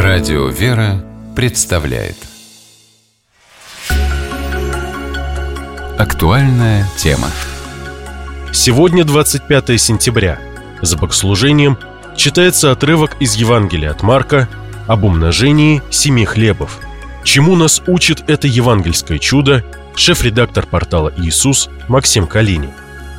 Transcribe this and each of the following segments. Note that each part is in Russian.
Радио «Вера» представляет актуальная тема. Сегодня 25 сентября. За богослужением читается отрывок из Евангелия от Марка об умножении 7 хлебов. Чему нас учит это евангельское чудо, шеф-редактор портала «Иисус» Максим Калинин.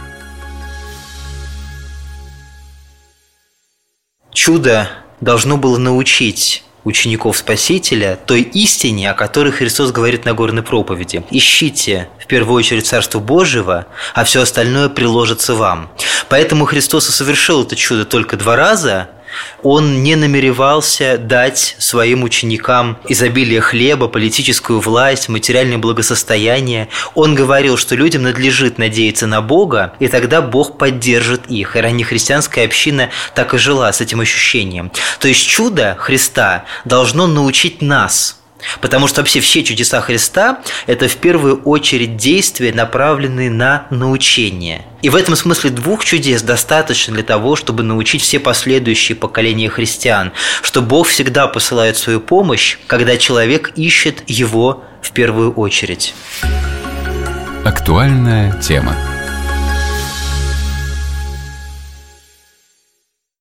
Чудо должно было научить учеников Спасителя той истине, о которой Христос говорит на Нагорной проповеди. «Ищите в первую очередь Царство Божьего, а все остальное приложится вам». Поэтому Христос и совершил это чудо только 2 раза. Он не намеревался дать своим ученикам изобилие хлеба, политическую власть, материальное благосостояние. Он говорил, что людям надлежит надеяться на Бога, и тогда Бог поддержит их. И раннехристианская община так и жила с этим ощущением. То есть чудо Христа должно научить нас. Потому что вообще все чудеса Христа – это в первую очередь действия, направленные на научение. И в этом смысле 2 чудес достаточно для того, чтобы научить все последующие поколения христиан, что Бог всегда посылает свою помощь, когда человек ищет Его в первую очередь. Актуальная тема.